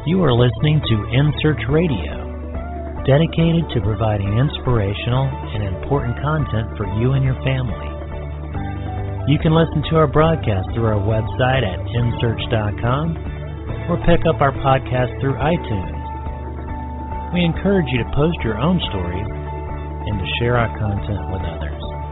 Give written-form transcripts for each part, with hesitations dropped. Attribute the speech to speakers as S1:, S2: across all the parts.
S1: You are listening to In Search Radio, dedicated to providing inspirational and important content for you and your family. You can listen to our broadcast through our website at insearch.com or pick up our podcast through iTunes. We encourage you to post your own stories and to share our content with others.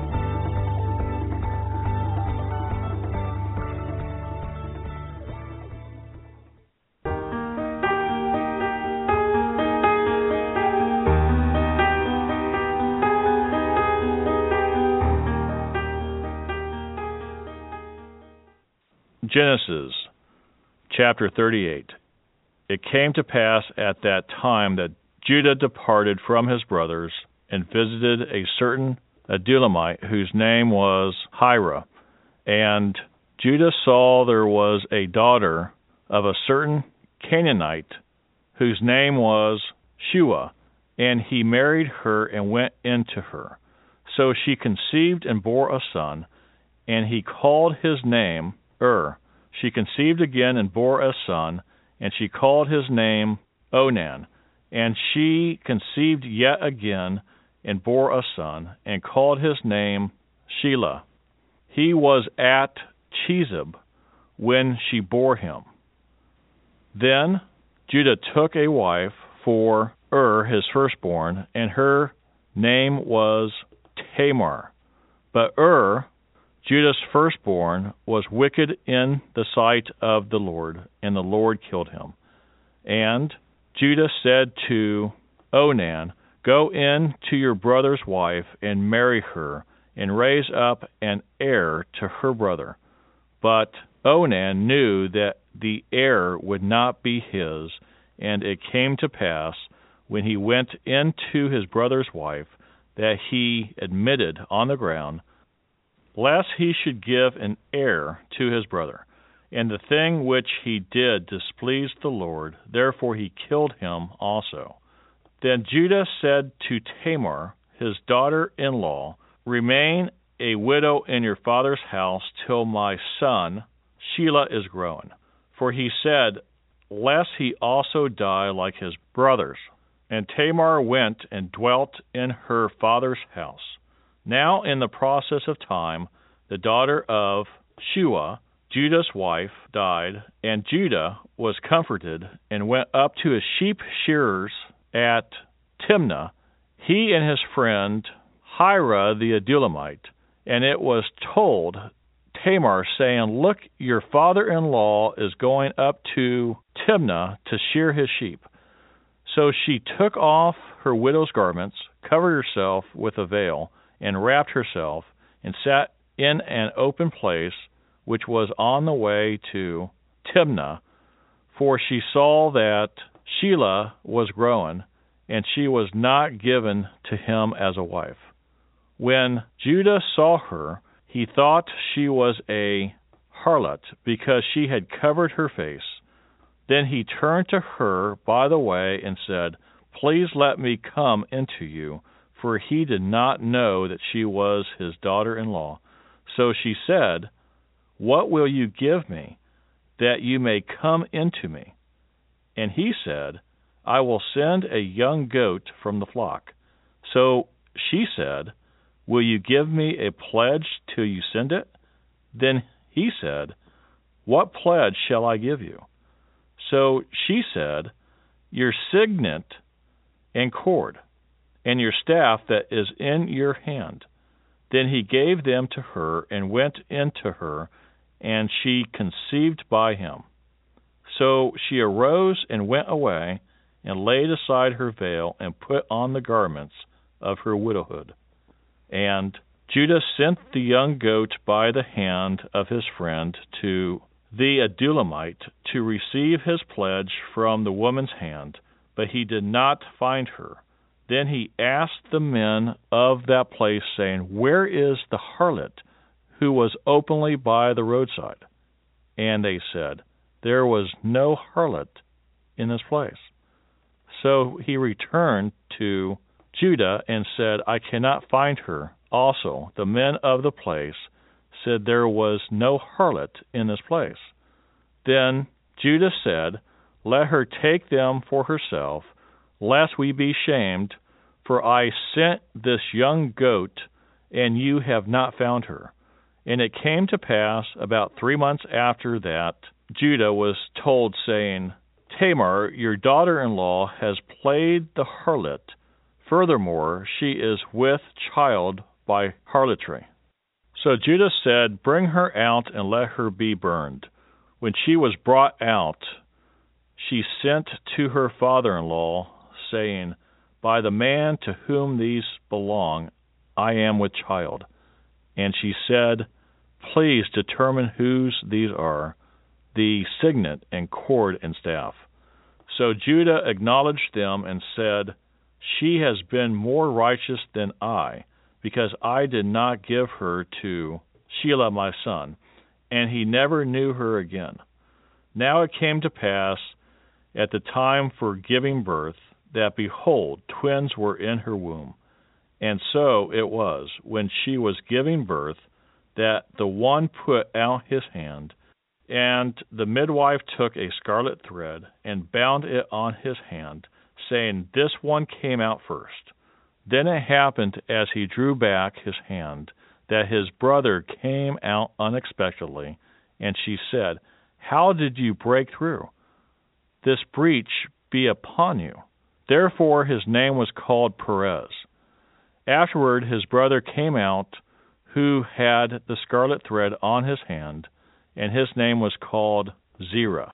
S2: Genesis, chapter 38. It came to pass at that time that Judah departed from his brothers and visited a certain Adulamite whose name was Hira. And Judah saw there was a daughter of a certain Canaanite whose name was Shua, and he married her and went into her. So she conceived and bore a son, and he called his name She conceived again and bore a son, and she called his name Onan. And she conceived yet again and bore a son, and called his name Shelah. He was at Chezib when she bore him. Then Judah took a wife for his firstborn, and her name was Tamar. But Judah's firstborn, was wicked in the sight of the Lord, and the Lord killed him. And Judah said to Onan, Go in to your brother's wife and marry her, and raise up an heir to her brother. But Onan knew that the heir would not be his, and it came to pass, when he went into his brother's wife, that he admitted on the ground, lest he should give an heir to his brother. And the thing which he did displeased the Lord, therefore he killed him also. Then Judah said to Tamar, his daughter-in-law, Remain a widow in your father's house till my son Shelah is grown. For he said, Lest he also die like his brothers. And Tamar went and dwelt in her father's house. Now, in the process of time, the daughter of Shua, Judah's wife, died, and Judah was comforted and went up to his sheep shearers at Timnah, he and his friend Hira the Adulamite. And it was told Tamar, saying, Look, your father-in-law is going up to Timnah to shear his sheep. So she took off her widow's garments, covered herself with a veil, and wrapped herself, and sat in an open place which was on the way to Timnah, for she saw that Shelah was grown, and she was not given to him as a wife. When Judah saw her, he thought she was a harlot, because she had covered her face. Then he turned to her by the way and said, Please let me come into you, for he did not know that she was his daughter-in-law. So she said, What will you give me, that you may come into me? And he said, I will send a young goat from the flock. So she said, Will you give me a pledge till you send it? Then he said, What pledge shall I give you? So she said, Your signet and cord, and your staff that is in your hand. Then he gave them to her, and went into her, and she conceived by him. So she arose and went away, and laid aside her veil, and put on the garments of her widowhood. And Judah sent the young goat by the hand of his friend to the Adulamite to receive his pledge from the woman's hand, but he did not find her. Then he asked the men of that place, saying, Where is the harlot who was openly by the roadside? And they said, There was no harlot in this place. So he returned to Judah and said, I cannot find her. Also, the men of the place said there was no harlot in this place. Then Judah said, let her take them for herself, lest we be shamed, for I sent this young goat, and you have not found her. And it came to pass, about 3 months after that, Judah was told, saying, Tamar, your daughter-in-law, has played the harlot. Furthermore, she is with child by harlotry. So Judah said, Bring her out and let her be burned. When she was brought out, she sent to her father-in-law, saying, By the man to whom these belong, I am with child. And she said, Please determine whose these are, the signet and cord and staff. So Judah acknowledged them and said, She has been more righteous than I, because I did not give her to Shelah my son, and he never knew her again. Now it came to pass at the time for giving birth, that, behold, twins were in her womb. And so it was, when she was giving birth, that the one put out his hand, and the midwife took a scarlet thread, and bound it on his hand, saying, This one came out first. Then it happened, as he drew back his hand, that his brother came out unexpectedly, and she said, How did you break through? This breach be upon you. Therefore his name was called Perez. Afterward his brother came out, who had the scarlet thread on his hand, and his name was called Zerah.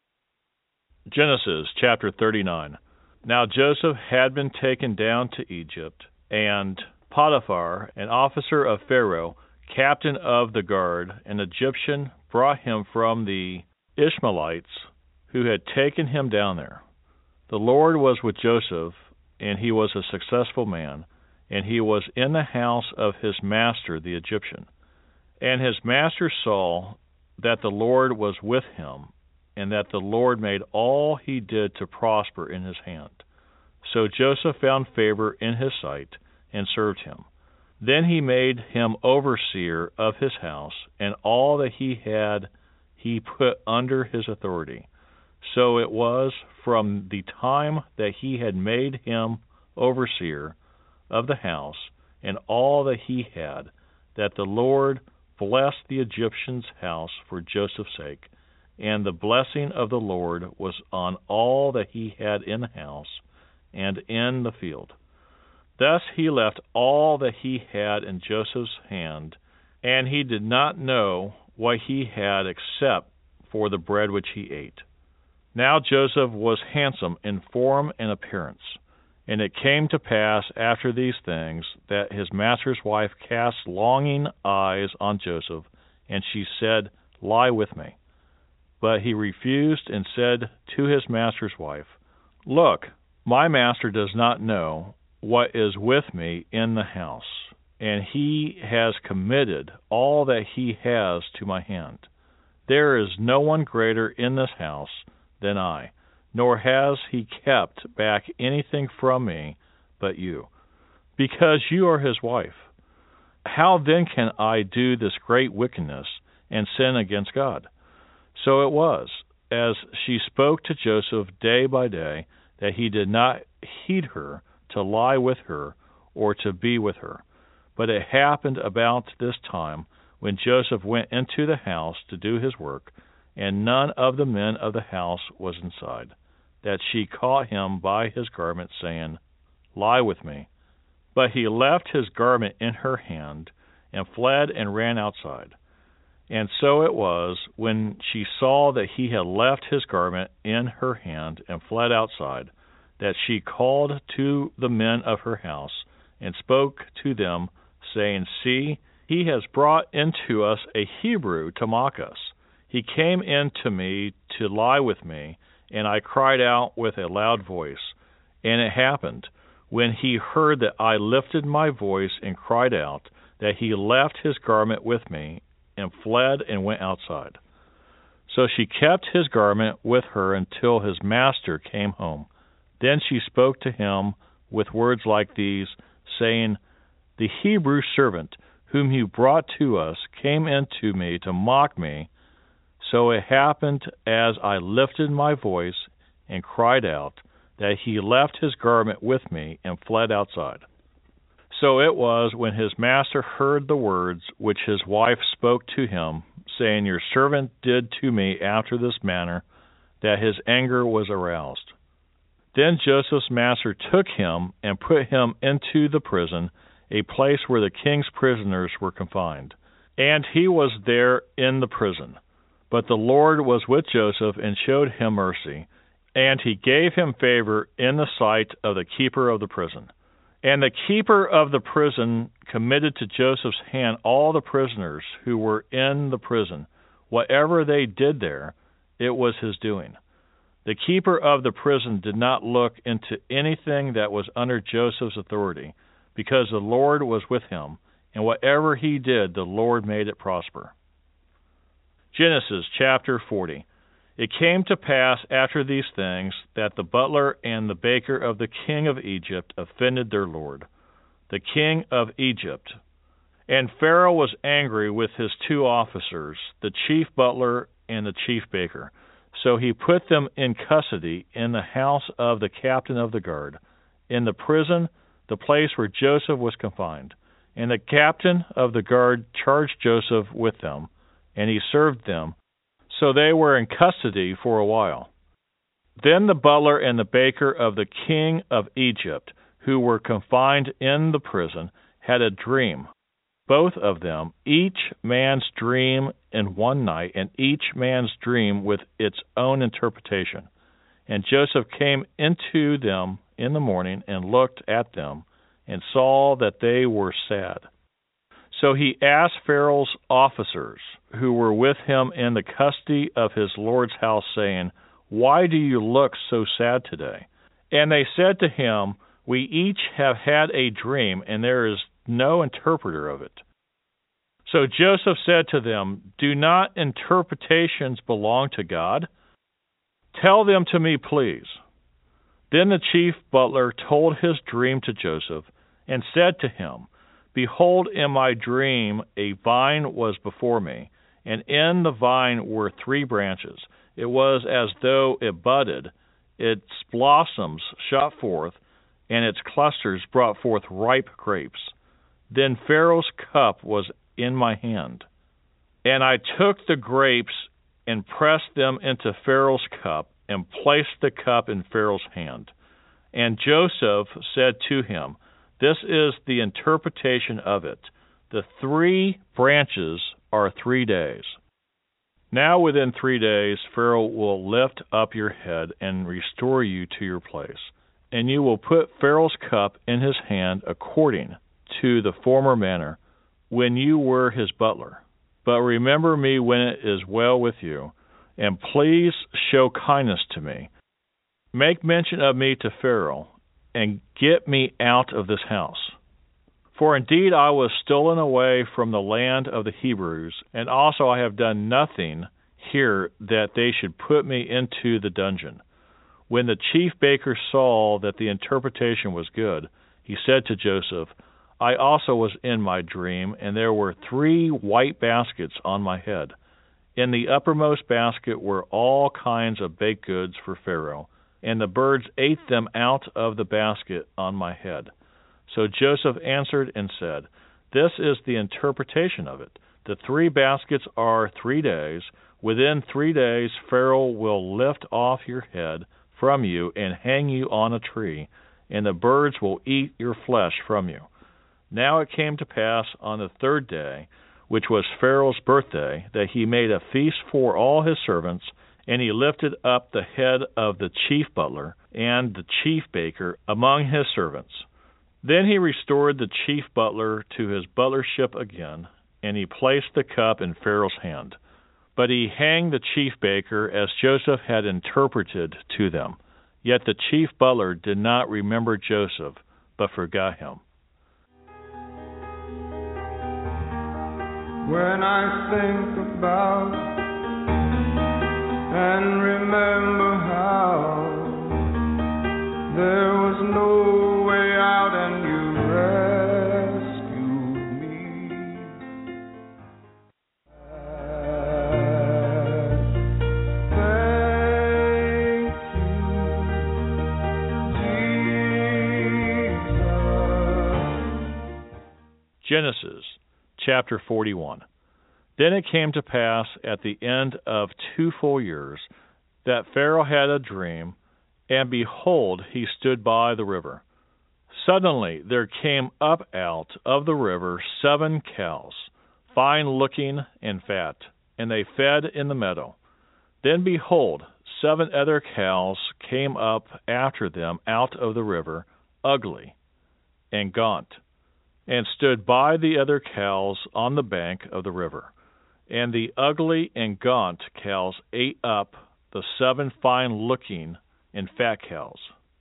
S2: Genesis chapter 39. Now Joseph had been taken down to Egypt, and Potiphar, an officer of Pharaoh, captain of the guard, an Egyptian, brought him from the Ishmaelites who had taken him down there. The Lord was with Joseph, and he was a successful man, and he was in the house of his master the Egyptian. And his master saw that the Lord was with him, and that the Lord made all he did to prosper in his hand. So Joseph found favor in his sight, and served him. Then he made him overseer of his house, and all that he had he put under his authority. So it was from the time that he had made him overseer of the house, and all that he had, that the Lord blessed the Egyptian's house for Joseph's sake, and the blessing of the Lord was on all that he had in the house and in the field. Thus he left all that he had in Joseph's hand, and he did not know what he had except for the bread which he ate. Now Joseph was handsome in form and appearance. And it came to pass after these things that his master's wife cast longing eyes on Joseph, and she said, Lie with me. But he refused and said to his master's wife, Look, my master does not know what is with me in the house, and he has committed all that he has to my hand. There is no one greater in this house than I, nor has he kept back anything from me but you, because you are his wife. How then can I do this great wickedness and sin against God? So it was, as she spoke to Joseph day by day, that he did not heed her to lie with her or to be with her. But it happened about this time, when Joseph went into the house to do his work, and none of the men of the house was inside, that she caught him by his garment, saying, Lie with me. But he left his garment in her hand, and fled and ran outside. And so it was, when she saw that he had left his garment in her hand and fled outside, that she called to the men of her house, and spoke to them, saying, See, he has brought into us a Hebrew to mock us. He came in to me to lie with me, and I cried out with a loud voice. And it happened, when he heard that I lifted my voice and cried out, that he left his garment with me, and fled and went outside. So she kept his garment with her until his master came home. Then she spoke to him with words like these, saying, The Hebrew servant whom you brought to us came in to me to mock me. So it happened, as I lifted my voice, and cried out, that he left his garment with me and fled outside. So it was, when his master heard the words which his wife spoke to him, saying, Your servant did to me after this manner, that his anger was aroused. Then Joseph's master took him and put him into the prison, a place where the king's prisoners were confined. And he was there in the prison. But the Lord was with Joseph and showed him mercy, and he gave him favor in the sight of the keeper of the prison. And the keeper of the prison committed to Joseph's hand all the prisoners who were in the prison. Whatever they did there, it was his doing. The keeper of the prison did not look into anything that was under Joseph's authority, because the Lord was with him, and whatever he did, the Lord made it prosper. Genesis chapter 40. It came to pass after these things that the butler and the baker of the king of Egypt offended their lord, the king of Egypt. And Pharaoh was angry with his two officers, the chief butler and the chief baker. So he put them in custody in the house of the captain of the guard, in the prison, the place where Joseph was confined. And the captain of the guard charged Joseph with them, and he served them. So they were in custody for a while. Then the butler and the baker of the king of Egypt, who were confined in the prison, had a dream, both of them, each man's dream in one night, and each man's dream with its own interpretation. And Joseph came into them in the morning and looked at them and saw that they were sad. So he asked Pharaoh's officers, who were with him in the custody of his lord's house, saying, Why do you look so sad today? And they said to him, We each have had a dream, and there is no interpreter of it. So Joseph said to them, Do not interpretations belong to God? Tell them to me, please. Then the chief butler told his dream to Joseph, and said to him, Behold, in my dream a vine was before me, and in the vine were 3 branches. It was as though it budded, its blossoms shot forth, and its clusters brought forth ripe grapes. Then Pharaoh's cup was in my hand, and I took the grapes and pressed them into Pharaoh's cup, and placed the cup in Pharaoh's hand. And Joseph said to him, This is the interpretation of it. The 3 branches are 3 days. Now within 3 days Pharaoh will lift up your head and restore you to your place, and you will put Pharaoh's cup in his hand according to the former manner, when you were his butler. But remember me when it is well with you, and please show kindness to me. Make mention of me to Pharaoh, and get me out of this house. For indeed I was stolen away from the land of the Hebrews, and also I have done nothing here that they should put me into the dungeon. When the chief baker saw that the interpretation was good, he said to Joseph, I also was in my dream, and there were 3 white baskets on my head. In the uppermost basket were all kinds of baked goods for Pharaoh, and the birds ate them out of the basket on my head. So Joseph answered and said, This is the interpretation of it. The 3 baskets are 3 days. Within 3 days Pharaoh will lift off your head from you and hang you on a tree, and the birds will eat your flesh from you. Now it came to pass on the 3rd day, which was Pharaoh's birthday, that he made a feast for all his servants, and he lifted up the head of the chief butler and the chief baker among his servants. Then he restored the chief butler to his butlership again, and he placed the cup in Pharaoh's hand. But he hanged the chief baker as Joseph had interpreted to them. Yet the chief butler did not remember Joseph, but forgot him.
S3: When I think about and remember how there was no way out and you rescued me. Thank you.
S2: Genesis chapter 41. Then it came to pass at the end of 2 full years that Pharaoh had a dream, and behold, he stood by the river. Suddenly there came up out of the river 7 cows, fine-looking and fat, and they fed in the meadow. Then behold, 7 other cows came up after them out of the river, ugly and gaunt, and stood by the other cows on the bank of the river. And the ugly and gaunt cows ate up the 7 fine-looking and fat cows.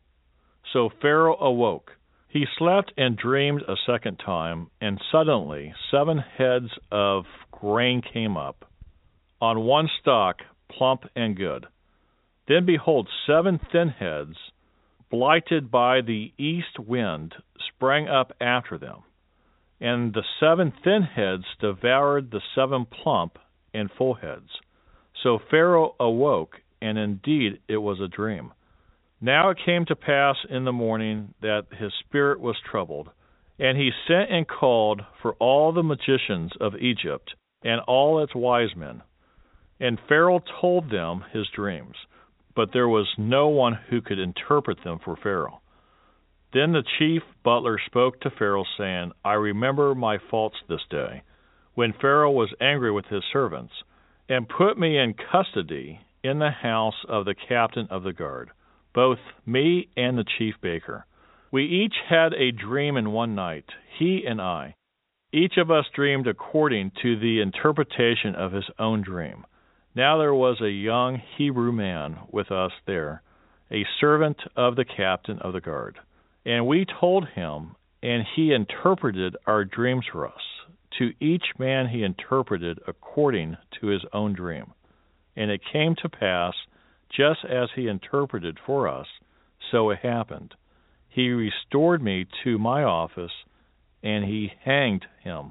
S2: So Pharaoh awoke. He slept and dreamed a second time, and suddenly 7 heads of grain came up, on one stalk, plump and good. Then behold, 7 thin heads, blighted by the east wind, sprang up after them. And the 7 thin heads devoured the 7 plump and full heads. So Pharaoh awoke, and indeed it was a dream. Now it came to pass in the morning that his spirit was troubled, and he sent and called for all the magicians of Egypt and all its wise men. And Pharaoh told them his dreams, but there was no one who could interpret them for Pharaoh. Then the chief butler spoke to Pharaoh, saying, I remember my faults this day, when Pharaoh was angry with his servants, and put me in custody in the house of the captain of the guard, both me and the chief baker. We each had a dream in one night, he and I. Each of us dreamed according to the interpretation of his own dream. Now there was a young Hebrew man with us there, a servant of the captain of the guard. And we told him, and he interpreted our dreams for us. To each man he interpreted according to his own dream. And it came to pass, just as he interpreted for us, so it happened. He restored me to my office, and he hanged him.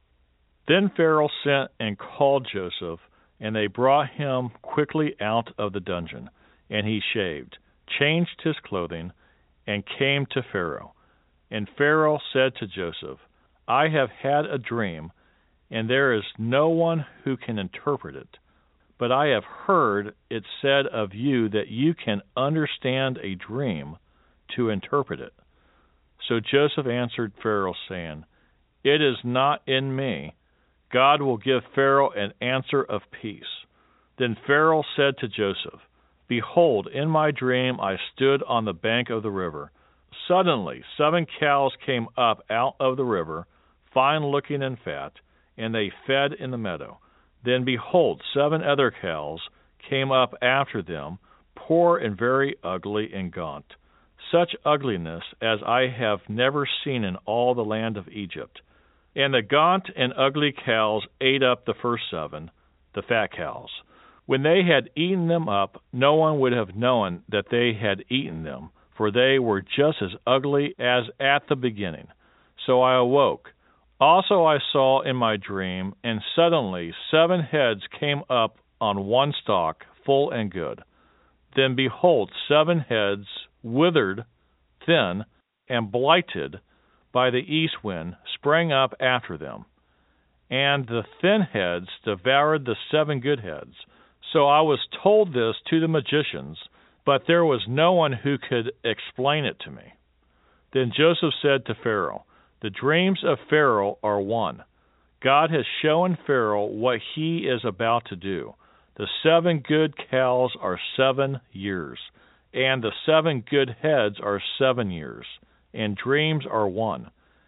S2: Then Pharaoh sent and called Joseph, and they brought him quickly out of the dungeon. And he shaved, changed his clothing, and came to Pharaoh. And Pharaoh said to Joseph, I have had a dream, and there is no one who can interpret it. But I have heard it said of you that you can understand a dream to interpret it. So Joseph answered Pharaoh, saying, It is not in me. God will give Pharaoh an answer of peace. Then Pharaoh said to Joseph, Behold, in my dream I stood on the bank of the river. Suddenly 7 cows came up out of the river, fine-looking and fat, and they fed in the meadow. Then behold, 7 other cows came up after them, poor and very ugly and gaunt, such ugliness as I have never seen in all the land of Egypt. And the gaunt and ugly cows ate up the first 7, the fat cows. When they had eaten them up, no one would have known that they had eaten them, for they were just as ugly as at the beginning. So I awoke. Also I saw in my dream, and suddenly 7 heads came up on one stalk, full and good. Then behold, 7 heads, withered, thin, and blighted by the east wind, sprang up after them. And the thin heads devoured the 7 good heads. So I was told this to the magicians, but there was no one who could explain it to me. Then Joseph said to Pharaoh, The dreams of Pharaoh are one. God has shown Pharaoh what he is about to do. The 7 good cows are 7 years, and the 7 good heads are 7 years, and dreams are one.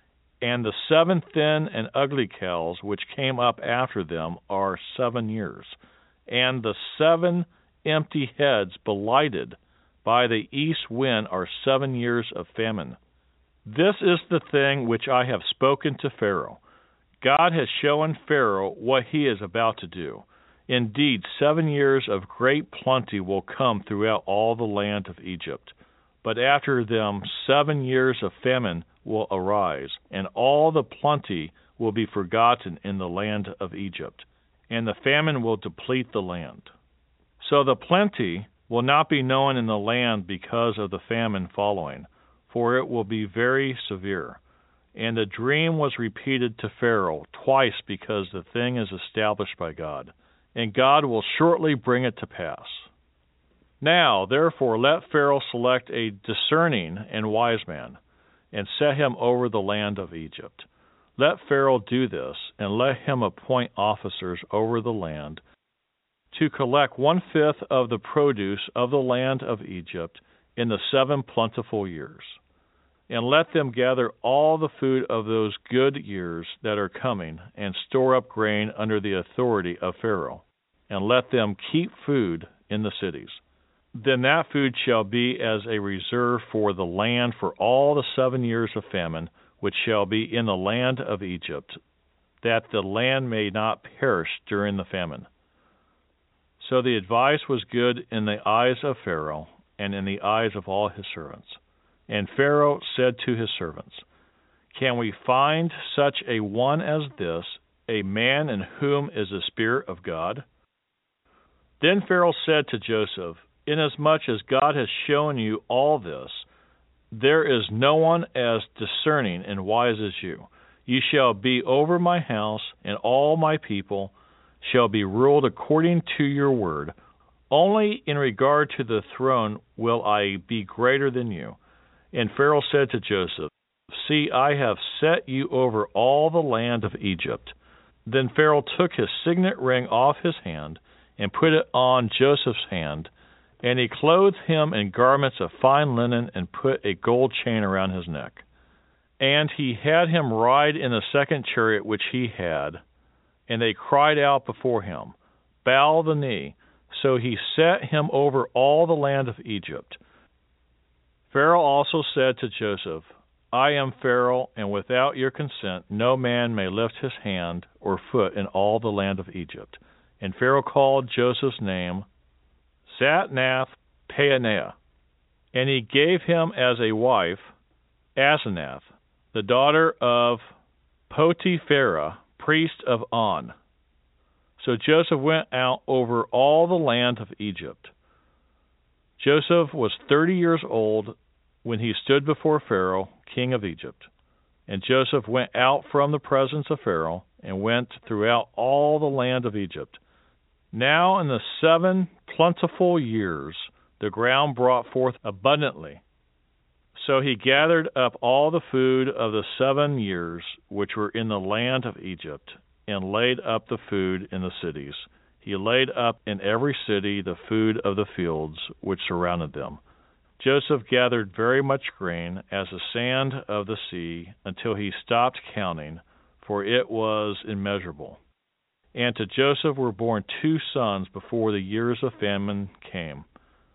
S2: And the 7 thin and ugly cows which came up after them are 7 years, and the 7 empty heads blighted by the east wind are 7 years of famine. This is the thing which I have spoken to Pharaoh. God has shown Pharaoh what he is about to do. Indeed, 7 years of great plenty will come throughout all the land of Egypt. But after them 7 years of famine will arise, and all the plenty will be forgotten in the land of Egypt, and the famine will deplete the land. So the plenty will not be known in the land because of the famine following, for it will be very severe. And the dream was repeated to Pharaoh twice, because the thing is established by God, and God will shortly bring it to pass. Now, therefore, let Pharaoh select a discerning and wise man, and set him over the land of Egypt. Let Pharaoh do this, and let him appoint officers over the land to collect 1/5 of the produce of the land of Egypt in the 7 plentiful years. And let them gather all the food of those good years that are coming, and store up grain under the authority of Pharaoh, and let them keep food in the cities. Then that food shall be as a reserve for the land for all the 7 years of famine, which shall be in the land of Egypt, that the land may not perish during the famine. So the advice was good in the eyes of Pharaoh, and in the eyes of all his servants. And Pharaoh said to his servants, Can we find such a one as this, a man in whom is the Spirit of God? Then Pharaoh said to Joseph, Inasmuch as God has shown you all this, there is no one as discerning and wise as you. You shall be over my house, and all my people shall be ruled according to your word. Only in regard to the throne will I be greater than you. And Pharaoh said to Joseph, See, I have set you over all the land of Egypt. Then Pharaoh took his signet ring off his hand, and put it on Joseph's hand, and he clothed him in garments of fine linen, and put a gold chain around his neck. And he had him ride in the second chariot which he had, and they cried out before him, Bow the knee. So he set him over all the land of Egypt. Pharaoh also said to Joseph, I am Pharaoh, and without your consent no man may lift his hand or foot in all the land of Egypt. And Pharaoh called Joseph's name Zatnath-Paaneah, and he gave him as a wife Asenath, the daughter of Potipharah, priest of On. So Joseph went out over all the land of Egypt. Joseph was 30 years old when he stood before Pharaoh, king of Egypt. And Joseph went out from the presence of Pharaoh, and went throughout all the land of Egypt. Now in the 7 plentiful years the ground brought forth abundantly. So he gathered up all the food of the 7 years which were in the land of Egypt, and laid up the food in the cities. He laid up in every city the food of the fields which surrounded them. Joseph gathered very much grain, as the sand of the sea, until he stopped counting, for it was immeasurable. And to Joseph were born 2 sons before the years of famine came,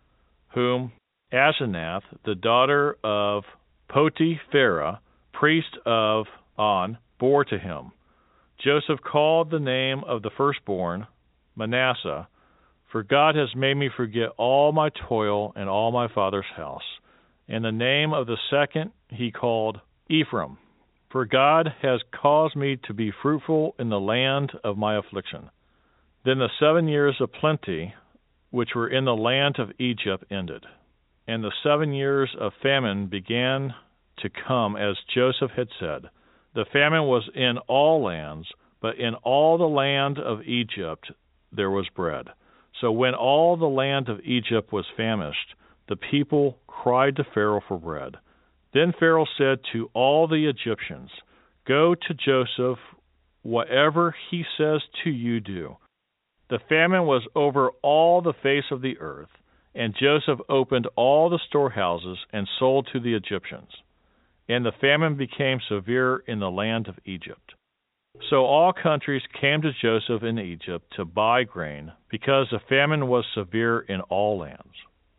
S2: whom Asenath, the daughter of Potipharah, priest of On, bore to him. Joseph called the name of the firstborn Manasseh, for God has made me forget all my toil and all my father's house. And the name of the second he called Ephraim, for God has caused me to be fruitful in the land of my affliction. Then the 7 years of plenty, which were in the land of Egypt, ended, and the 7 years of famine began to come, as Joseph had said. The famine was in all lands, but in all the land of Egypt there was bread. So when all the land of Egypt was famished, the people cried to Pharaoh for bread. Then Pharaoh said to all the Egyptians, Go to Joseph, whatever he says to you do. The famine was over all the face of the earth, and Joseph opened all the storehouses and sold to the Egyptians. And the famine became severe in the land of Egypt. So all countries came to Joseph in Egypt to buy grain, because the famine was severe in all lands.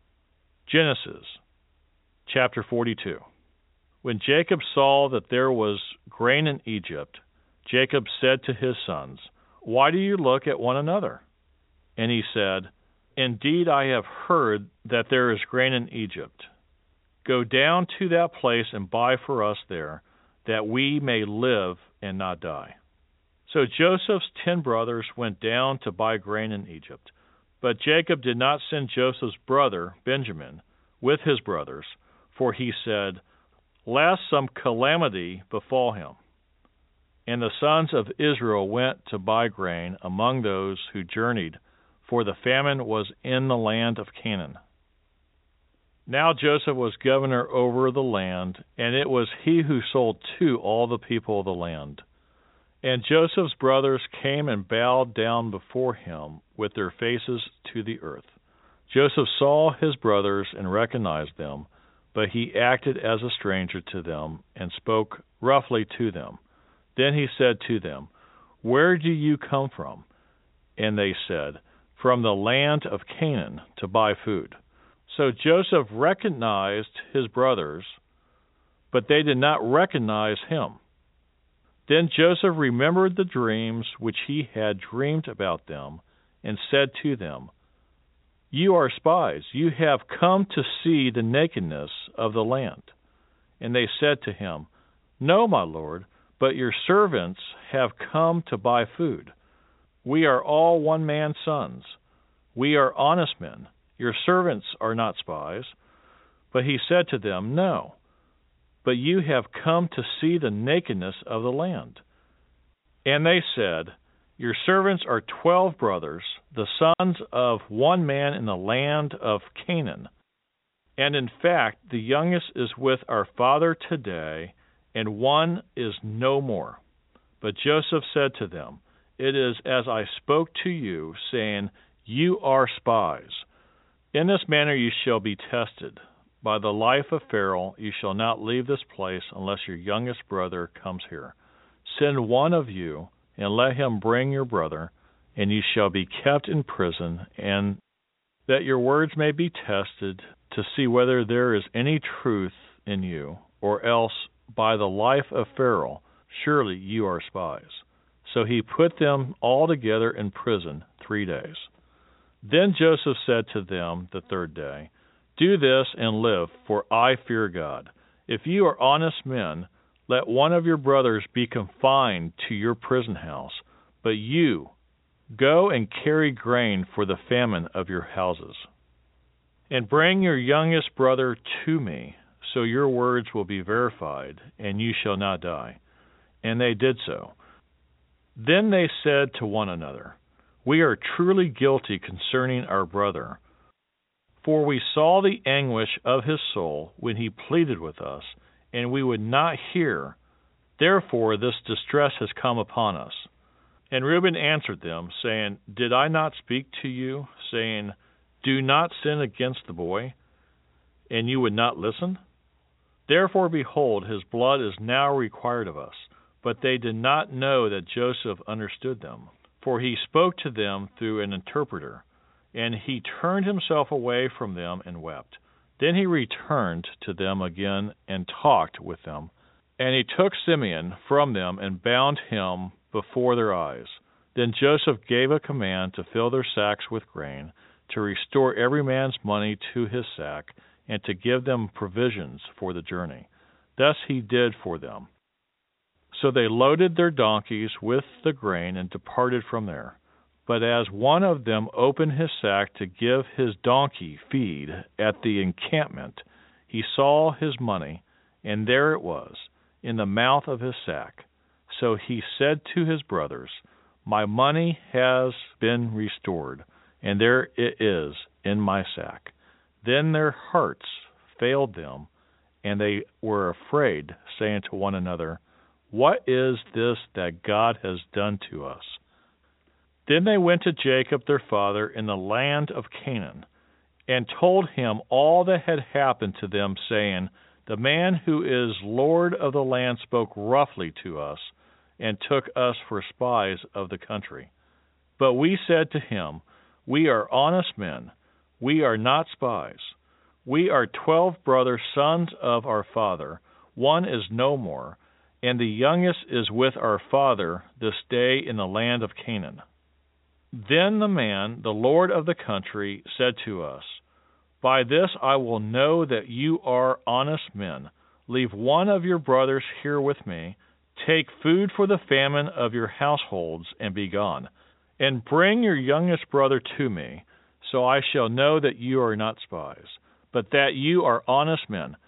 S2: Genesis chapter 42. When Jacob saw that there was grain in Egypt, Jacob said to his sons, Why do you look at one another? And he said, Indeed, I have heard that there is grain in Egypt. Go down to that place and buy for us there, that we may live and not die. So Joseph's 10 brothers went down to buy grain in Egypt. But Jacob did not send Joseph's brother, Benjamin, with his brothers, for he said, lest some calamity befall him. And the sons of Israel went to buy grain among those who journeyed, for the famine was in the land of Canaan. Now Joseph was governor over the land, and it was he who sold to all the people of the land. And Joseph's brothers came and bowed down before him with their faces to the earth. Joseph saw his brothers and recognized them, but he acted as a stranger to them and spoke roughly to them. Then he said to them, "Where do you come from?" And they said, "From the land of Canaan, to buy food." So Joseph recognized his brothers, but they did not recognize him. Then Joseph remembered the dreams which he had dreamed about them, and said to them, "You are spies. You have come to see the nakedness of the land." And they said to him, "No, my lord, but your servants have come to buy food. We are all one man's sons. We are honest men. Your servants are not spies." But he said to them, "No, but you have come to see the nakedness of the land." And they said, "Your servants are 12 brothers, the sons of one man in the land of Canaan. And in fact, the youngest is with our father today, and one is no more." But Joseph said to them, "It is as I spoke to you, saying, 'You are spies.' In this manner you shall be tested. By the life of Pharaoh you shall not leave this place unless your youngest brother comes here. Send one of you, and let him bring your brother, and you shall be kept in prison, and that your words may be tested, to see whether there is any truth in you, or else by the life of Pharaoh, surely you are spies." So he put them all together in prison 3 days. Then Joseph said to them the third day, "Do this and live, for I fear God. If you are honest men, let one of your brothers be confined to your prison house, but you go and carry grain for the famine of your houses. And bring your youngest brother to me, so your words will be verified, and you shall not die." And they did so. Then they said to one another, "We are truly guilty concerning our brother, for we saw the anguish of his soul when he pleaded with us, and we would not hear. Therefore this distress has come upon us." And Reuben answered them, saying, "Did I not speak to you, saying, 'Do not sin against the boy,' and you would not listen? Therefore, behold, his blood is now required of us." But they did not know that Joseph understood them, for he spoke to them through an interpreter. And he turned himself away from them and wept. Then he returned to them again and talked with them. And he took Simeon from them and bound him before their eyes. Then Joseph gave a command to fill their sacks with grain, to restore every man's money to his sack, and to give them provisions for the journey. Thus he did for them. So they loaded their donkeys with the grain and departed from there. But as one of them opened his sack to give his donkey feed at the encampment, he saw his money, and there it was, in the mouth of his sack. So he said to his brothers, "My money has been restored, and there it is in my sack." Then their hearts failed them, and they were afraid, saying to one another, "What is this that God has done to us?" Then they went to Jacob their father in the land of Canaan, and told him all that had happened to them, saying, "The man who is Lord of the land spoke roughly to us, and took us for spies of the country. But we said to him, 'We are honest men, we are not spies. We are 12 brothers, sons of our father. One is no more, and the youngest is with our father this day in the land of Canaan.' Then the man, the Lord of the country, said to us, 'By this I will know that you are honest men. Leave one of your brothers here with me. Take food for the famine of your households and be gone. And bring your youngest brother to me, so I shall know that you are not spies, but that you are honest men.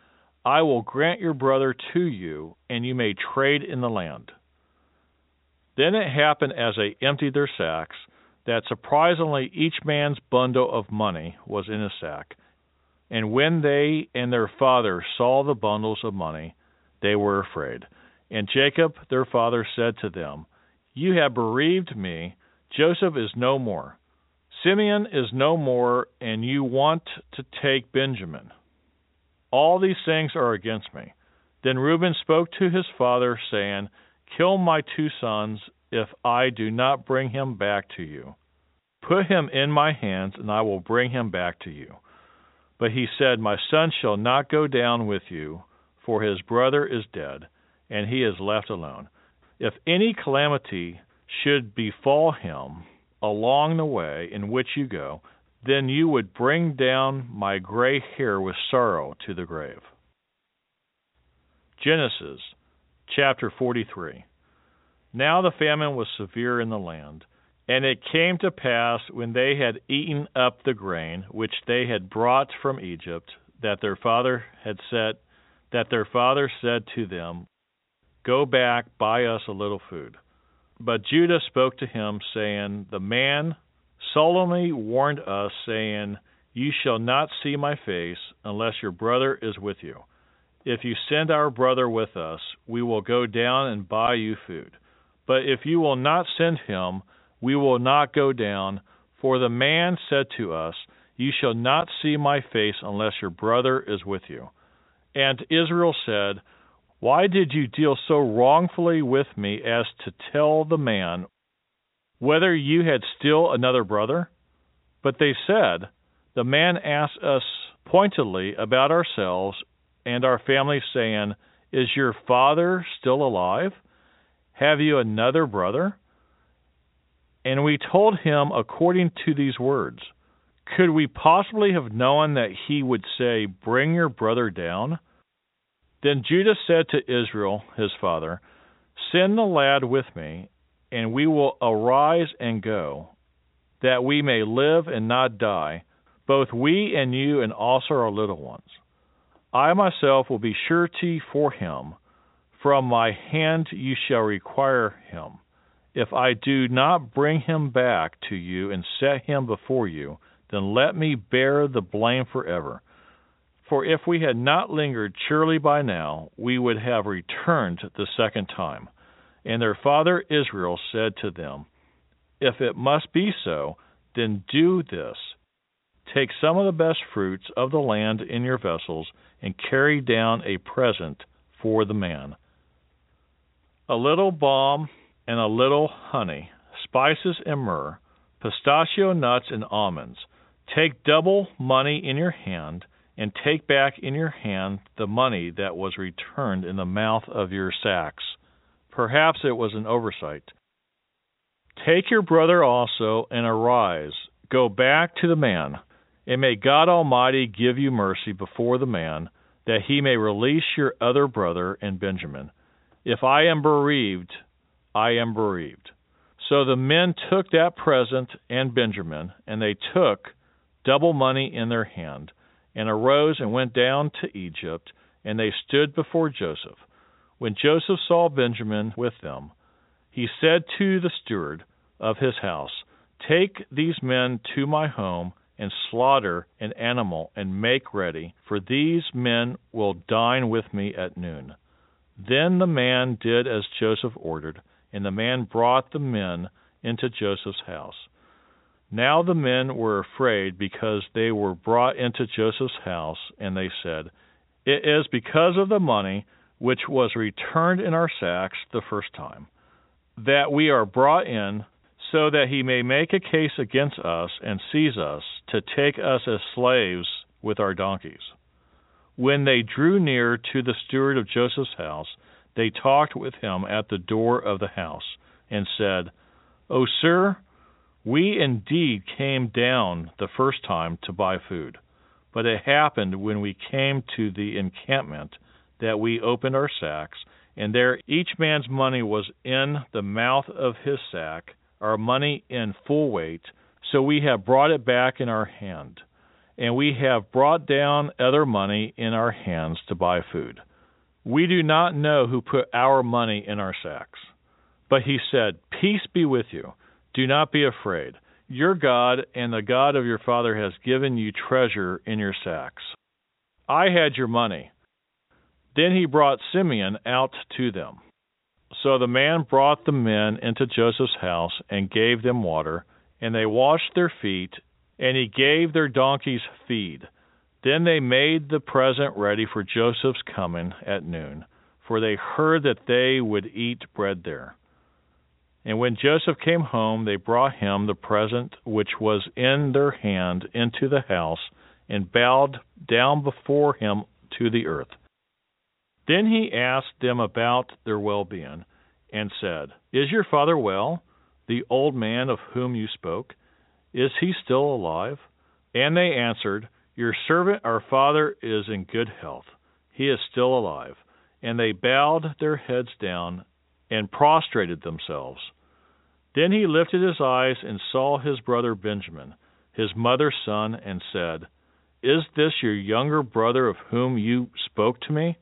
S2: I will grant your brother to you, and you may trade in the land. Then it happened as they emptied their sacks, that surprisingly each man's bundle of money was in his sack. And when they and their father saw the bundles of money, they were afraid. And Jacob their father said to them, You have bereaved me. Joseph is no more. Simeon is no more, and you want to take Benjamin. All these things are against me. Then Reuben spoke to his father, saying, Kill my 2 sons, if I do not bring him back to you. Put him in my hands, and I will bring him back to you. But he said, My son shall not go down with you, for his brother is dead, and he is left alone. If any calamity should befall him along the way in which you go, then you would bring down my gray hair with sorrow to the grave. Genesis chapter 43. Now the famine was severe in the land, and it came to pass when they had eaten up the grain which they had brought from Egypt, that their father said to them, Go back, buy us a little food. But Judah spoke to him, saying, The man solemnly warned us, saying, You shall not see my face unless your brother is with you. If you send our brother with us, we will go down and buy you food. But if you will not send him, we will not go down, for the man said to us, You shall not see my face unless your brother is with you. And Israel said, Why did you deal so wrongfully with me as to tell the man whether you had still another brother? But they said, The man asked us pointedly about ourselves and our family, saying, Is your father still alive? Have you another brother? And we told him according to these words. Could we possibly have known that he would say, Bring your brother down? Then Judah said to Israel, his father, Send the lad with me, and we will arise and go, that we may live and not die, both we and you and also our little ones. I myself will be surety for him. From my hand you shall require him. If I do not bring him back to you and set him before you, then let me bear the blame forever. For if we had not lingered, surely by now we would have returned the second time. And their father Israel said to them, If it must be so, then do this. Take some of the best fruits of the land in your vessels, and carry down a present for the man. A little balm and a little honey, spices and myrrh, pistachio nuts and almonds. Take double money in your hand, and take back in your hand the money that was returned in the mouth of your sacks. Perhaps it was an oversight. Take your brother also, and arise, go back to the man, and may God Almighty give you mercy before the man, that he may release your other brother and Benjamin. If I am bereaved, I am bereaved. So the men took that present and Benjamin, and they took double money in their hand, and arose and went down to Egypt, and they stood before Joseph. When Joseph saw Benjamin with them, he said to the steward of his house, Take these men to my home, and slaughter an animal, and make ready, for these men will dine with me at noon. Then the man did as Joseph ordered, and the man brought the men into Joseph's house. Now the men were afraid because they were brought into Joseph's house, and they said, It is because of the money which was returned in our sacks the first time, that we are brought in, so that he may make a case against us and seize us, to take us as slaves with our donkeys. When they drew near to the steward of Joseph's house, they talked with him at the door of the house, and said, O sir, we indeed came down the first time to buy food. But it happened when we came to the encampment that we opened our sacks, and there each man's money was in the mouth of his sack, our money in full weight, so we have brought it back in our hand. and we have brought down other money in our hands to buy food. We do not know who put our money in our sacks." But he said, "Peace be with you. Do not be afraid. Your God and the God of your father has given you treasure in your sacks. I had your money." Then he brought Simeon out to them. So the man brought the men into Joseph's house and gave them water, and they washed their feet, and he gave their donkeys feed. Then they made the present ready for Joseph's coming at noon, for they heard that they would eat bread there. And when Joseph came home, they brought him the present which was in their hand into the house, and bowed down before him to the earth. Then he asked them about their well-being, and said, "Is your father well, the old man of whom you spoke? Is he still alive?" And they answered, "Your servant our father is in good health. He is still alive." And they bowed their heads down and prostrated themselves. Then he lifted his eyes and saw his brother Benjamin, his mother's son, and said, "Is this your younger brother of whom you spoke to me?"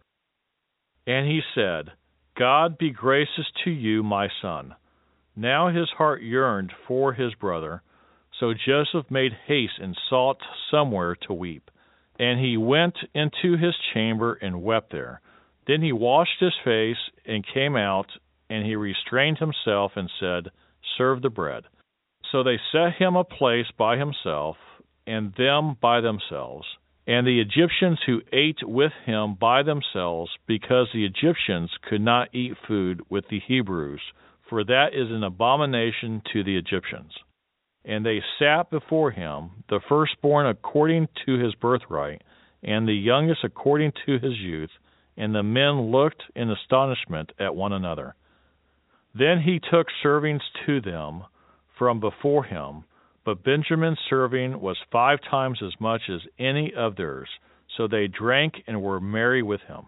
S2: And he said, "God be gracious to you, my son." Now his heart yearned for his brother. So Joseph made haste and sought somewhere to weep. And he went into his chamber and wept there. Then he washed his face and came out, and he restrained himself and said, "Serve the bread." So they set him a place by himself, and them by themselves, and the Egyptians who ate with him by themselves, because the Egyptians could not eat food with the Hebrews, for that is an abomination to the Egyptians. And they sat before him, the firstborn according to his birthright, and the youngest according to his youth, and the men looked in astonishment at one another. Then he took servings to them from before him, but Benjamin's serving was 5 times as much as any of theirs. So they drank and were merry with him.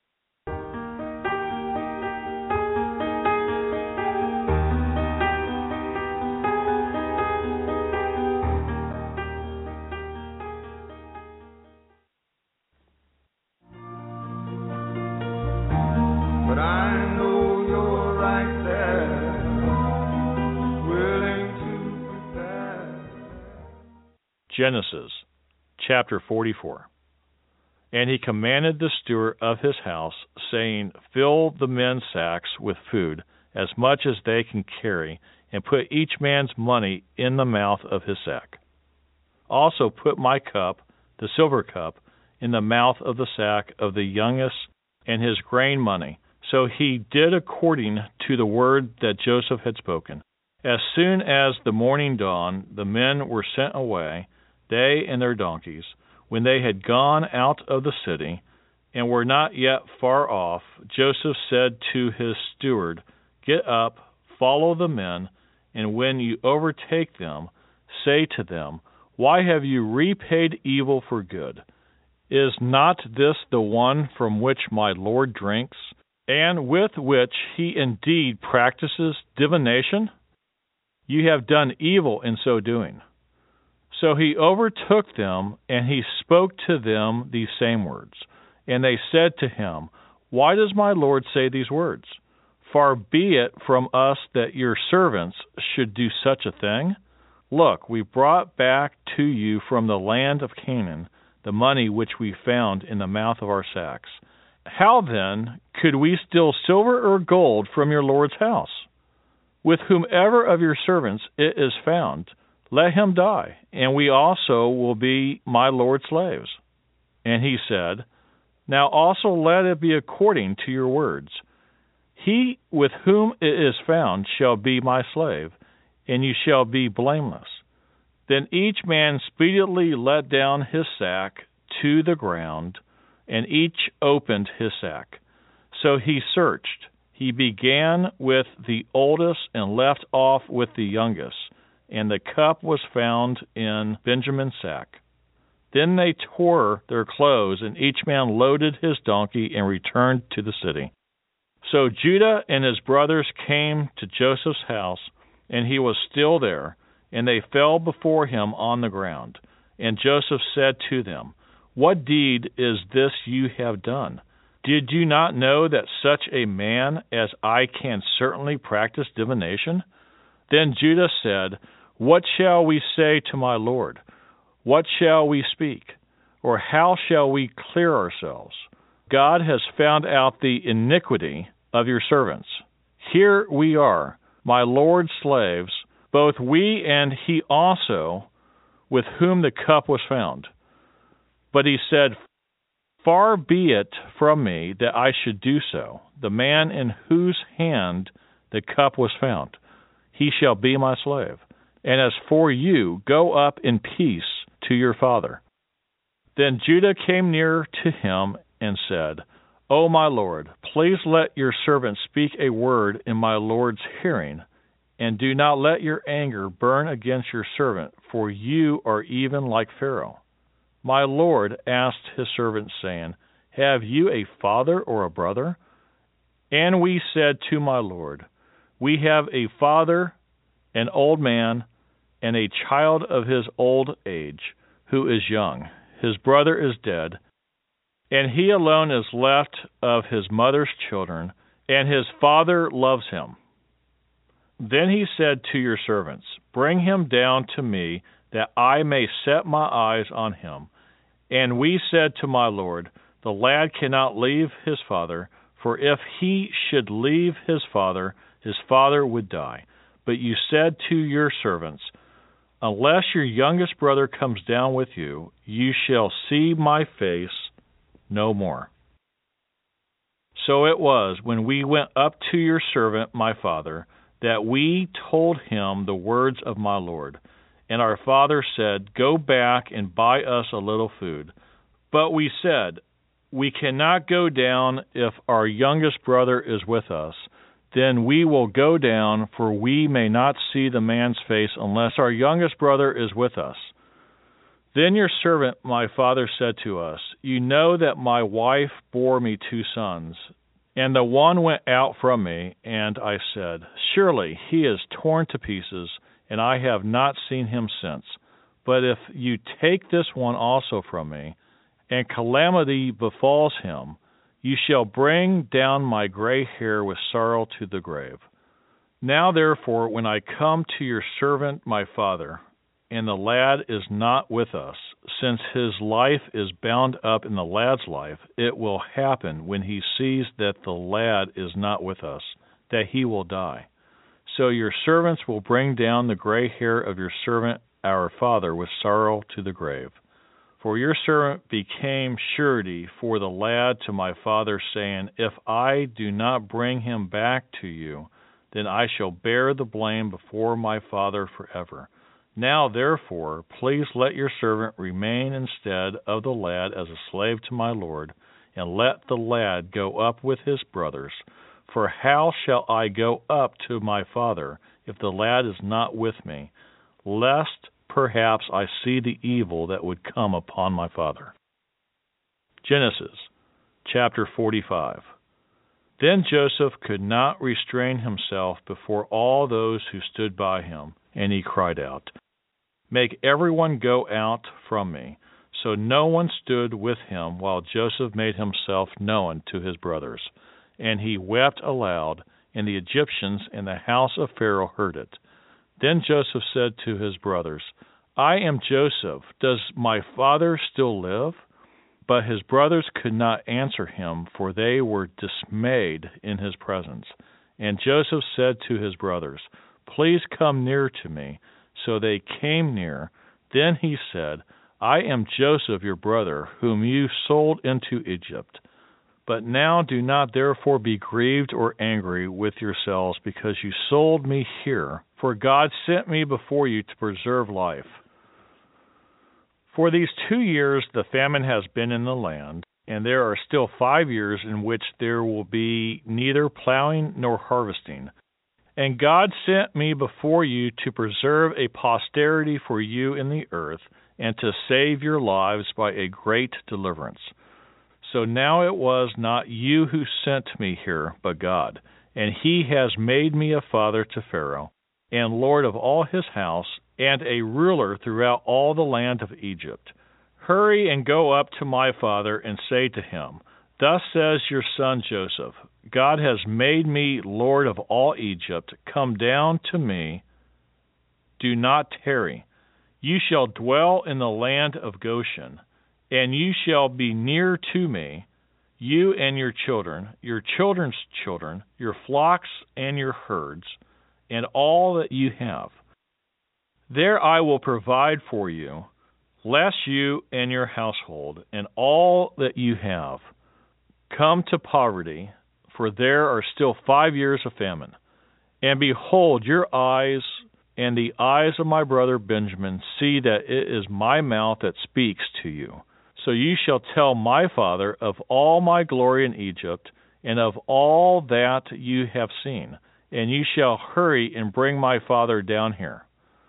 S3: But I know you're right there, willing to prepare.
S2: Genesis chapter 44. And he commanded the steward of his house, saying, "Fill the men's sacks with food, as much as they can carry, and put each man's money in the mouth of his sack. Also put my cup, the silver cup, in the mouth of the sack of the youngest, and his grain money." So he did according to the word that Joseph had spoken. As soon as the morning dawned, the men were sent away, they and their donkeys. When they had gone out of the city, and were not yet far off, Joseph said to his steward, "Get up, follow the men, and when you overtake them, say to them, 'Why have you repaid evil for good? Is not this the one from which my Lord drinks, and with which he indeed practices divination? You have done evil in so doing.'" So he overtook them, and he spoke to them these same words. And they said to him, "Why does my Lord say these words? Far be it from us that your servants should do such a thing. Look, we brought back to you from the land of Canaan the money which we found in the mouth of our sacks. How then could we steal silver or gold from your Lord's house? With whomever of your servants it is found, let him die, and we also will be my Lord's slaves." And he said, "Now also let it be according to your words. He with whom it is found shall be my slave, and you shall be blameless." Then each man speedily let down his sack to the ground, and each opened his sack. So he searched. He began with the oldest and left off with the youngest, and the cup was found in Benjamin's sack. Then they tore their clothes, and each man loaded his donkey and returned to the city. So Judah and his brothers came to Joseph's house, and he was still there, and they fell before him on the ground. And Joseph said to them, "What deed is this you have done? Did you not know that such a man as I can certainly practice divination?" Then Judah said, "What shall we say to my lord? What shall we speak? Or how shall we clear ourselves? God has found out the iniquity of your servants. Here we are, my lord's slaves, both we and he also, with whom the cup was found." But he said, "Far be it from me that I should do so. The man in whose hand the cup was found, he shall be my slave. And as for you, go up in peace to your father." Then Judah came near to him and said, "O my lord, please let your servant speak a word in my lord's hearing, and do not let your anger burn against your servant, for you are even like Pharaoh." My lord asked his servant, saying, "Have you a father or a brother?" And we said to my lord, "We have a father, an old man, and a child of his old age, who is young. His brother is dead, and he alone is left of his mother's children, and his father loves him." Then he said to your servants, "Bring him down to me, that I may set my eyes on him." And we said to my lord, "The lad cannot leave his father, for if he should leave his father would die." But you said to your servants, "Unless your youngest brother comes down with you, you shall see my face no more." So it was, when we went up to your servant my father, that we told him the words of my lord. And our father said, "Go back and buy us a little food." But we said, "We cannot go down if our youngest brother is with us. Then we will go down, for we may not see the man's face unless our youngest brother is with us." Then your servant my father said to us, "You know that my wife bore me 2 sons, and the one went out from me, and I said, 'Surely he is torn to pieces,' and I have not seen him since. But if you take this one also from me, and calamity befalls him, you shall bring down my gray hair with sorrow to the grave. Now therefore, when I come to your servant my father, and the lad is not with us, since his life is bound up in the lad's life, it will happen when he sees that the lad is not with us, that he will die. So your servants will bring down the gray hair of your servant our father with sorrow to the grave. For your servant became surety for the lad to my father, saying, If I do not bring him back to you, then I shall bear the blame before my father forever. Now, therefore, please let your servant remain instead of the lad as a slave to my lord, and let the lad go up with his brothers. For how shall I go up to my father if the lad is not with me, lest perhaps I see the evil that would come upon my father?" Genesis chapter 45. Then Joseph could not restrain himself before all those who stood by him, and he cried out, "Make everyone go out from me." So no one stood with him while Joseph made himself known to his brothers. And he wept aloud, and the Egyptians in the house of Pharaoh heard it. Then Joseph said to his brothers, "I am Joseph. Does my father still live?" But his brothers could not answer him, for they were dismayed in his presence. And Joseph said to his brothers, "Please come near to me." So they came near. Then he said, "I am Joseph, your brother, whom you sold into Egypt. But now do not therefore be grieved or angry with yourselves because you sold me here, for God sent me before you to preserve life. For these 2 years the famine has been in the land, and there are still 5 years in which there will be neither plowing nor harvesting. And God sent me before you to preserve a posterity for you in the earth, and to save your lives by a great deliverance. So now it was not you who sent me here, but God, and he has made me a father to Pharaoh, and lord of all his house, and a ruler throughout all the land of Egypt. Hurry and go up to my father and say to him, Thus says your son Joseph, God has made me Lord of all Egypt. Come down to me. Do not tarry. You shall dwell in the land of Goshen, and you shall be near to me, you and your children, your children's children, your flocks and your herds, and all that you have. There I will provide for you, lest you and your household and all that you have come to poverty, for there are still 5 years of famine. And behold, your eyes and the eyes of my brother Benjamin see that it is my mouth that speaks to you. So you shall tell my father of all my glory in Egypt, and of all that you have seen, and you shall hurry and bring my father down here.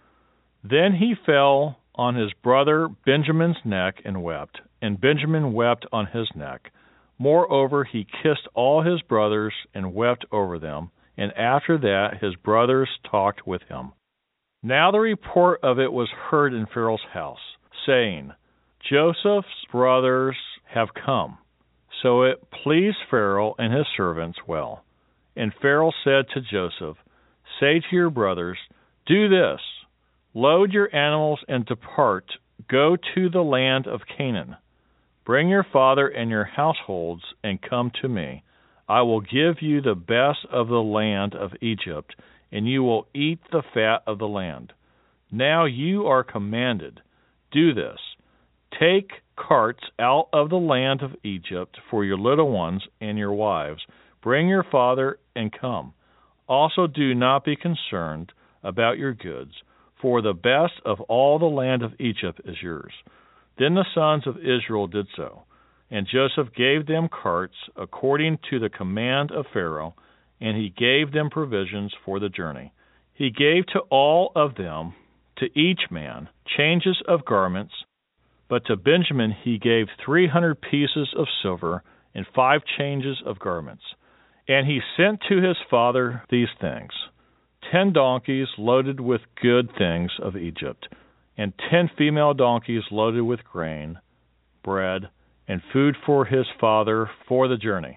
S2: Then he fell on his brother Benjamin's neck and wept, and Benjamin wept on his neck. Moreover, he kissed all his brothers and wept over them, and after that his brothers talked with him. Now the report of it was heard in Pharaoh's house, saying, Joseph's brothers have come. So it pleased Pharaoh and his servants well. And Pharaoh said to Joseph, Say to your brothers, Do this, load your animals and depart, go to the land of Canaan. Bring your father and your households and come to me. I will give you the best of the land of Egypt, and you will eat the fat of the land. Now you are commanded, do this. Take carts out of the land of Egypt for your little ones and your wives. Bring your father and come. Also do not be concerned about your goods, for the best of all the land of Egypt is yours. Then the sons of Israel did so, and Joseph gave them carts according to the command of Pharaoh, and he gave them provisions for the journey. He gave to all of them, to each man, changes of garments, but to Benjamin he gave 300 pieces of silver and 5 changes of garments. And he sent to his father these things, 10 donkeys loaded with good things of Egypt, and 10 female donkeys loaded with grain, bread, and food for his father for the journey.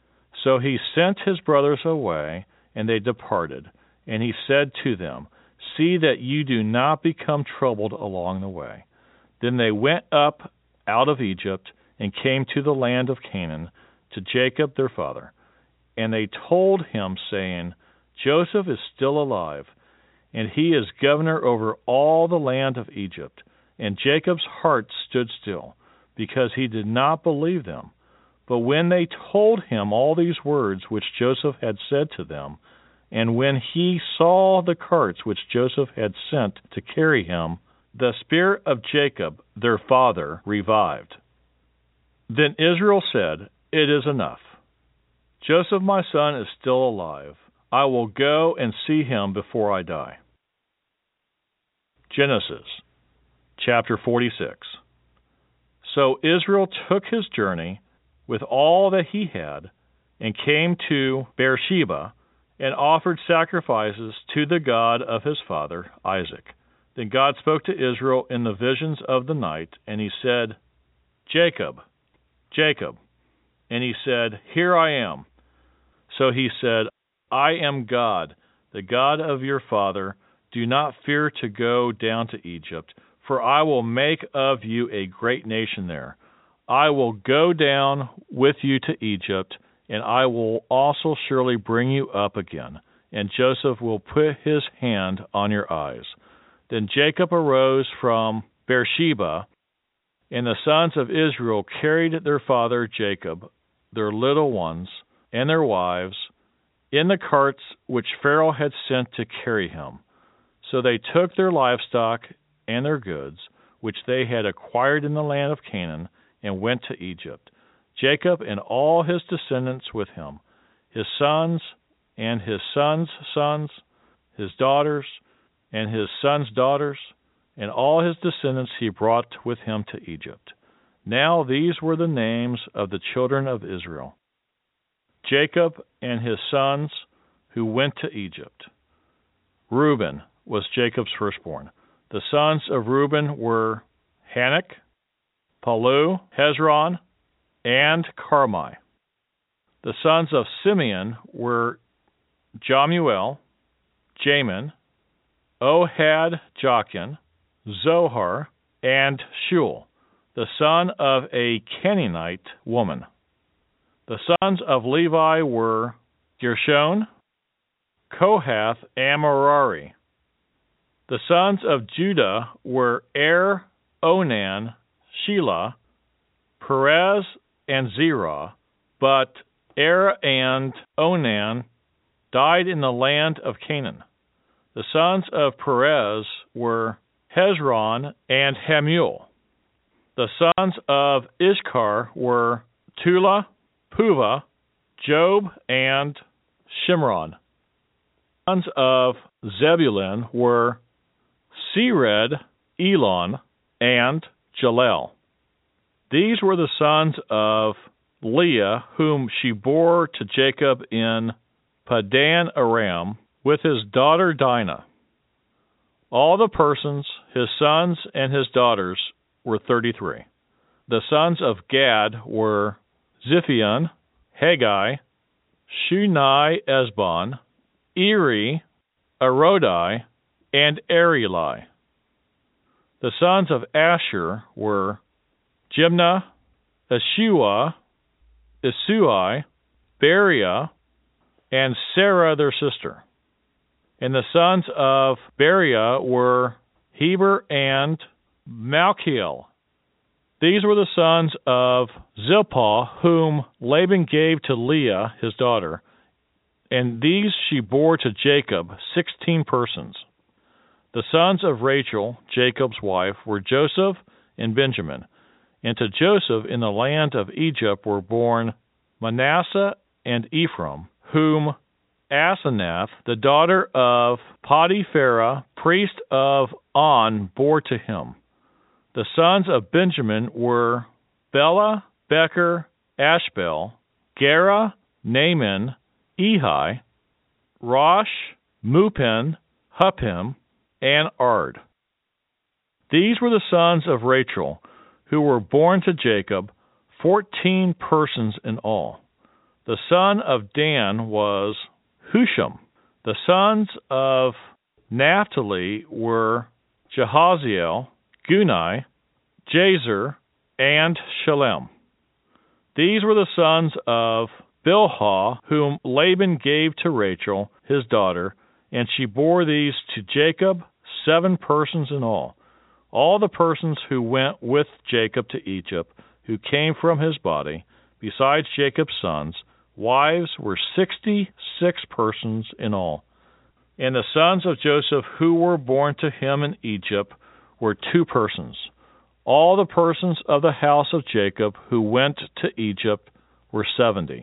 S2: So he sent his brothers away, and they departed. And he said to them, See that you do not become troubled along the way. Then they went up out of Egypt and came to the land of Canaan, to Jacob their father. And they told him, saying, Joseph is still alive, and he is governor over all the land of Egypt. And Jacob's heart stood still, because he did not believe them. But when they told him all these words which Joseph had said to them, and when he saw the carts which Joseph had sent to carry him, the spirit of Jacob, their father, revived. Then Israel said, It is enough. Joseph my son is still alive. I will go and see him before I die. Genesis chapter 46. So Israel took his journey with all that he had, and came to Beersheba, and offered sacrifices to the God of his father Isaac. Then God spoke to Israel in the visions of the night, and he said, Jacob, Jacob. And he said, Here I am. So he said, I am God, the God of your father. Do not fear to go down to Egypt, for I will make of you a great nation there. I will go down with you to Egypt, and I will also surely bring you up again, and Joseph will put his hand on your eyes. Then Jacob arose from Beersheba, and the sons of Israel carried their father Jacob, their little ones, and their wives, in the carts which Pharaoh had sent to carry him. So they took their livestock and their goods, which they had acquired in the land of Canaan, and went to Egypt. Jacob and all his descendants with him, his sons and his sons' sons, his daughters and his sons' daughters, and all his descendants he brought with him to Egypt. Now these were the names of the children of Israel: Jacob and his sons who went to Egypt. Reuben was Jacob's firstborn, The sons of Reuben were Hanok, Palu, Hezron, and Carmi. The sons of Simeon were Jamuel, Jamin, Ohad Jachin, Zohar, and Shuel, the son of a Canaanite woman. The sons of Levi were Gershon, Kohath, and Merari. The sons of Judah were Onan, Shelah, Perez, and Zerah, but and Onan died in the land of Canaan. The sons of Perez were Hezron and Hamuel. The sons of Issachar were Tula, Puvah, Job, and Shimron. The sons of Zebulun were Sered, Elon, and Jalel. These were the sons of Leah, whom she bore to Jacob in Padan Aram with his daughter Dinah. All the persons, his sons and his daughters, were 33. The sons of Gad were Ziphion, Haggai, Shunai Esbon, Eri, Arodi, and Areli. The sons of Asher were Jimnah, Eshua, Isui, Beriah, and Sarah their sister. And the sons of Beriah were Heber and Malchiel. These were the sons of Zilpah, whom Laban gave to Leah, his daughter, and these she bore to Jacob, 16 persons. The sons of Rachel, Jacob's wife, were Joseph and Benjamin. And to Joseph in the land of Egypt were born Manasseh and Ephraim, whom Asenath, the daughter of Potipharah, priest of On, bore to him. The sons of Benjamin were Bela, Becher, Ashbel, Gera, Naaman, Ehi, Rosh, Mupin, Huppim, and Ard. These were the sons of Rachel, who were born to Jacob, 14 persons in all. The son of Dan was Husham. The sons of Naphtali were Jehaziel, Guni, Jazer, and Shalem. These were the sons of Bilhah, whom Laban gave to Rachel, his daughter, and she bore these to Jacob, 7 persons in all. All the persons who went with Jacob to Egypt, who came from his body, besides Jacob's sons, wives, were 66 persons in all. And the sons of Joseph who were born to him in Egypt were 2 persons. All the persons of the house of Jacob who went to Egypt were 70.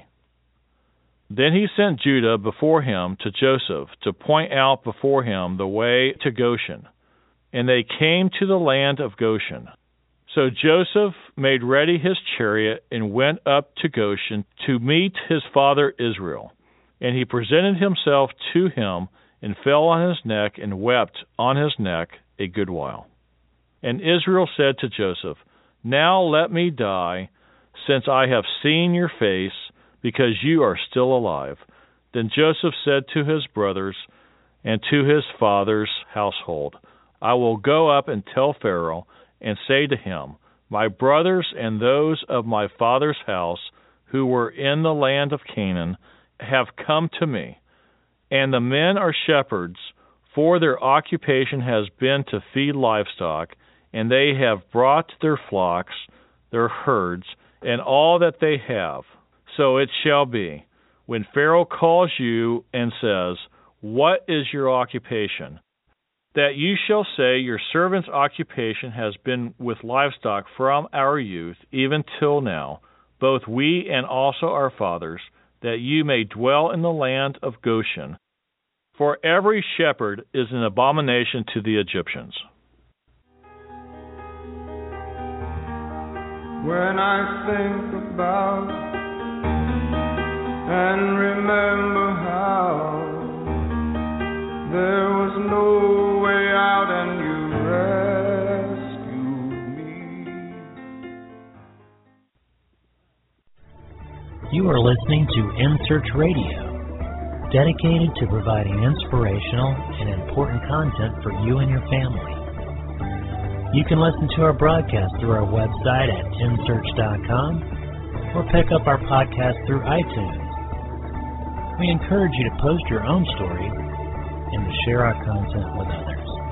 S2: Then he sent Judah before him to Joseph to point out before him the way to Goshen. And they came to the land of Goshen. So Joseph made ready his chariot and went up to Goshen to meet his father Israel. And he presented himself to him and fell on his neck and wept on his neck a good while. And Israel said to Joseph, "Now let me die, since I have seen your face, because you are still alive." Then Joseph said to his brothers and to his father's household, "I will go up and tell Pharaoh, and say to him, My brothers and those of my father's house who were in the land of Canaan have come to me, and the men are shepherds, for their occupation has been to feed livestock, and they have brought their flocks, their herds, and all that they have. So it shall be, when Pharaoh calls you and says, What is your occupation? That you shall say, Your servant's occupation has been with livestock from our youth, even till now, both we and also our fathers, that you may dwell in the land of Goshen. For every shepherd is an abomination to the Egyptians."
S3: When I think about and remember how there was no way out and you
S1: You are listening to In Search Radio, dedicated to providing inspirational and important content for you and your family. You can listen to our broadcast through our website at insearch.com or pick up our podcast through iTunes. We encourage you to post your own story and to share our content with others.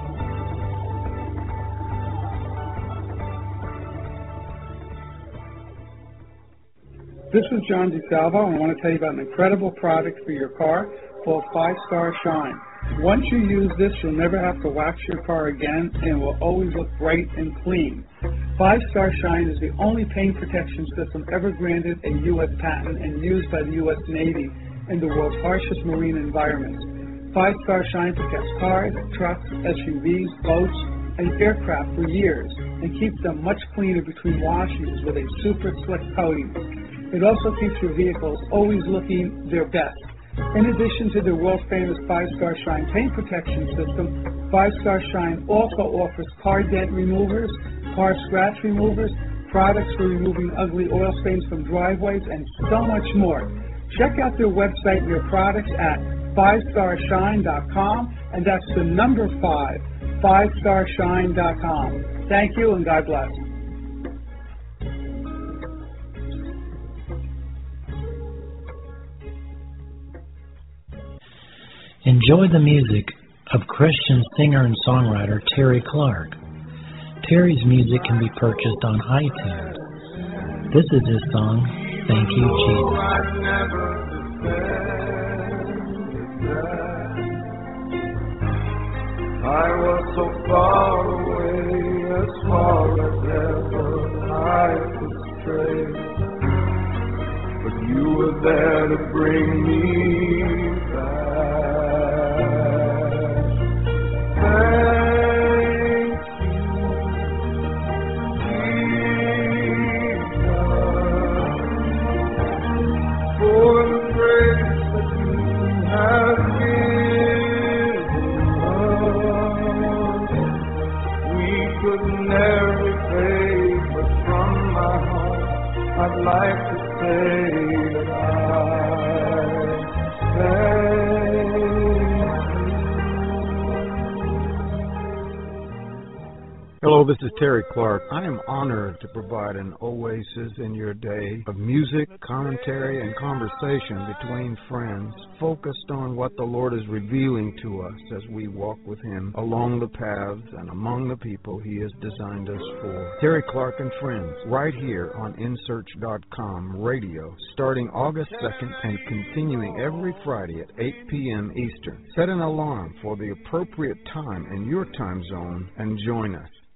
S4: This is John DeSalvo, and I want to tell you about an incredible product for your car called 5-Star Shine. Once you use this, you'll never have to wax your car again, and it will always look bright and clean. 5-Star Shine is the only paint protection system ever granted a U.S. patent and used by the U.S. Navy in the world's harshest marine environments. 5-Star Shine protects cars, trucks, SUVs, boats, and aircraft for years and keeps them much cleaner between washes with a super slick coating. It also keeps your vehicles always looking their best. In addition to the world-famous 5-Star Shine paint protection system, 5-Star Shine also offers car dent removers, car scratch removers, products for removing ugly oil stains from driveways, and so much more. Check out their website and their products at 5starshine.com, and that's the number 5, 5starshine.com. Thank you, and God bless.
S1: Enjoy the music of Christian singer and songwriter Terry Clark. Terry's music can be purchased on iTunes. This is his song, Thank You, Jesus.
S3: I was so far away, as far as ever I could stray, but you were there to bring me back. I'd like to say that I thank you.
S5: Hello, this is Terry Clark. I am honored to provide an oasis in your day of music, commentary, and conversation between friends, focused on what the Lord is revealing to us as we walk with Him along the paths and among the people He has designed us for. Terry Clark and Friends, right here on InSearch.com radio, starting August 2nd and continuing every Friday at 8 p.m. Eastern. Set an alarm for the appropriate time in your time zone and join us.